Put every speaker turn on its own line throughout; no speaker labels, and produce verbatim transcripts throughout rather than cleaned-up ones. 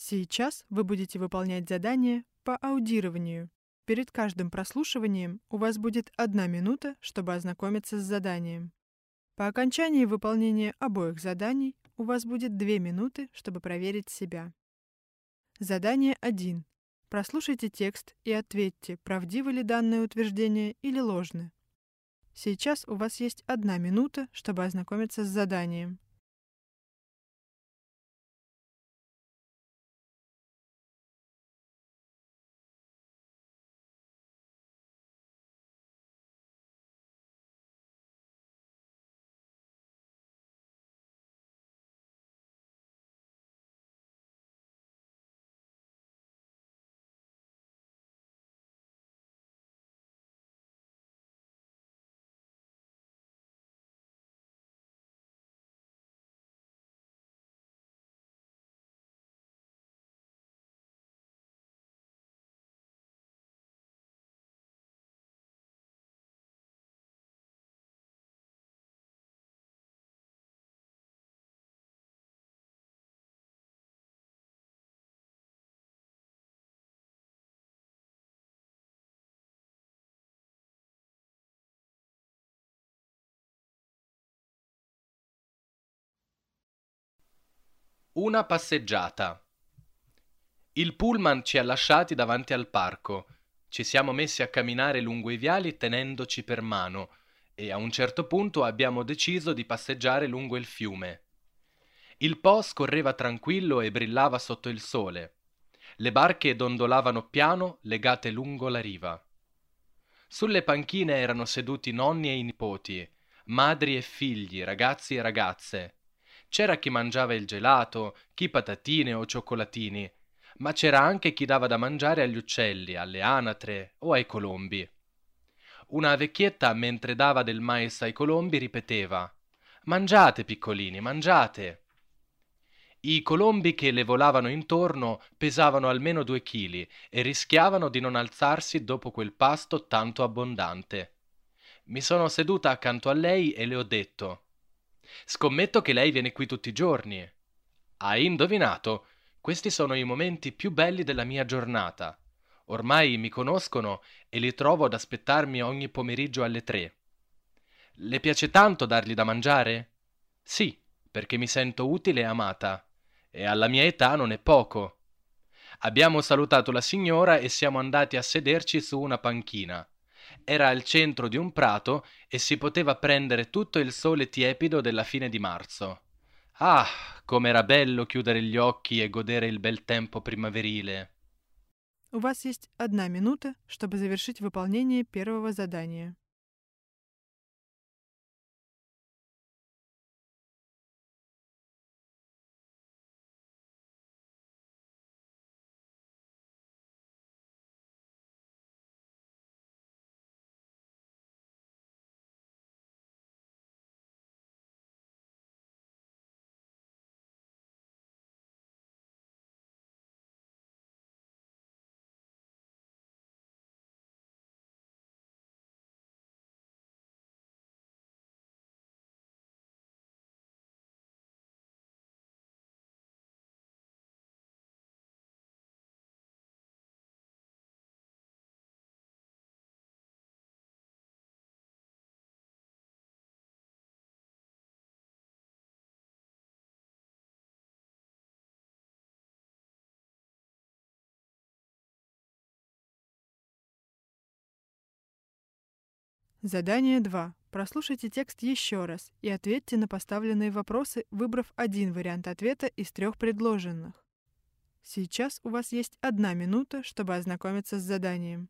Сейчас вы будете выполнять задание по аудированию. Перед каждым прослушиванием у вас будет одна минута, чтобы ознакомиться с заданием. По окончании выполнения обоих заданий у вас будет две минуты, чтобы проверить себя. Задание один. Прослушайте текст и ответьте, правдивы ли данное утверждение или ложны. Сейчас у вас есть одна минута, чтобы ознакомиться с заданием.
Una passeggiata. Il pullman ci ha lasciati davanti al parco. Ci siamo messi a camminare lungo i viali tenendoci per mano e a un certo punto abbiamo deciso di passeggiare lungo il fiume. Il Po scorreva tranquillo e brillava sotto il sole. Le barche dondolavano piano legate lungo la riva. Sulle panchine erano seduti nonni e i nipoti, madri e figli, ragazzi e ragazze. C'era chi mangiava il gelato, chi patatine o cioccolatini, ma c'era anche chi dava da mangiare agli uccelli, alle anatre o ai colombi. Una vecchietta, mentre dava del mais ai colombi, ripeteva: «Mangiate, piccolini, mangiate!» I colombi che le volavano intorno pesavano almeno due chili e rischiavano di non alzarsi dopo quel pasto tanto abbondante. Mi sono seduta accanto a lei e le ho detto: «Scommetto che lei viene qui tutti i giorni». «Hai indovinato? Questi sono i momenti più belli della mia giornata. Ormai mi conoscono e li trovo ad aspettarmi ogni pomeriggio alle tre». «Le piace tanto dargli da mangiare?» «Sì, perché mi sento utile e amata. E alla mia età non è poco». Abbiamo salutato la signora e siamo andati a sederci su una panchina. Era al centro di un prato e si poteva prendere tutto il sole tiepido della fine di marzo. Ah, com'era bello chiudere gli occhi e godere il bel tempo primaverile.
У вас есть одна минута, чтобы завершить выполнение первого задания. Задание два. Прослушайте текст еще раз и ответьте на поставленные вопросы, выбрав один вариант ответа из трех предложенных. Сейчас у вас есть одна минута, чтобы ознакомиться с заданием.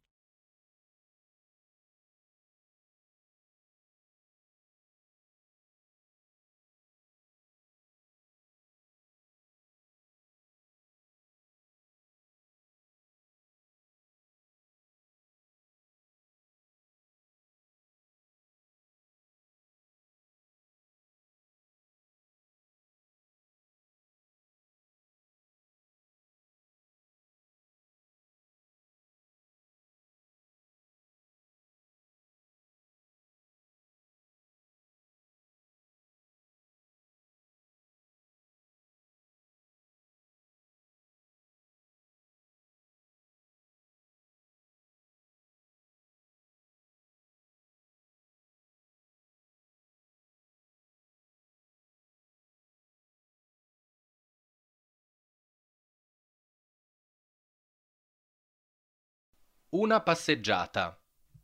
Una passeggiata.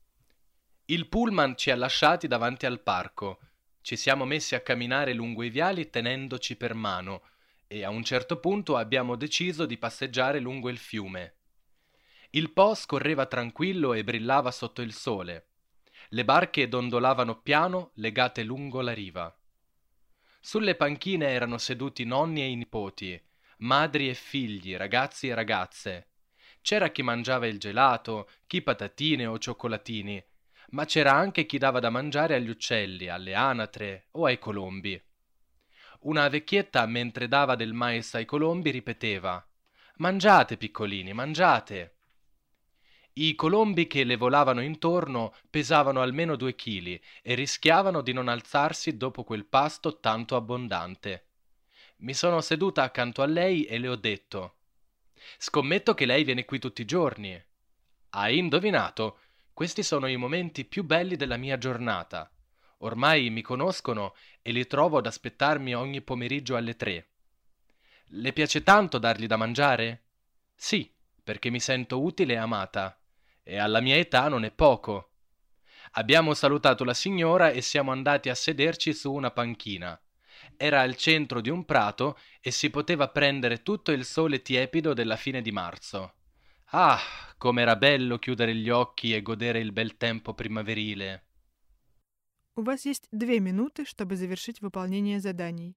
Il pullman ci ha lasciati davanti al parco. Ci siamo messi a camminare lungo i viali tenendoci per mano e a un certo punto abbiamo deciso di passeggiare lungo il fiume. Il Po scorreva tranquillo e brillava sotto il sole. Le barche dondolavano piano legate lungo la riva. Sulle panchine erano seduti nonni e nipoti, madri e figli, ragazzi e ragazze. C'era chi mangiava il gelato, chi patatine o cioccolatini, ma c'era anche chi dava da mangiare agli uccelli, alle anatre o ai colombi. Una vecchietta, mentre dava del mais ai colombi, ripeteva: «Mangiate, piccolini, mangiate!» I colombi che le volavano intorno pesavano almeno due chili e rischiavano di non alzarsi dopo quel pasto tanto abbondante. Mi sono seduta accanto a lei e le ho detto: «Scommetto che lei viene qui tutti i giorni». «Hai indovinato? Questi sono i momenti più belli della mia giornata. Ormai mi conoscono e li trovo ad aspettarmi ogni pomeriggio alle tre». «Le piace tanto dargli da mangiare?» «Sì, perché mi sento utile e amata. E alla mia età non è poco». Abbiamo salutato la signora e siamo andati a sederci su una panchina. Era al centro di un prato e si poteva prendere tutto il sole tiepido della fine di marzo. Ah, com'era bello chiudere gli occhi e godere il bel tempo primaverile.
У вас есть две минуты, чтобы завершить выполнение заданий.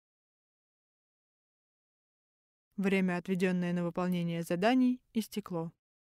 Время, отведенное на выполнение заданий, истекло.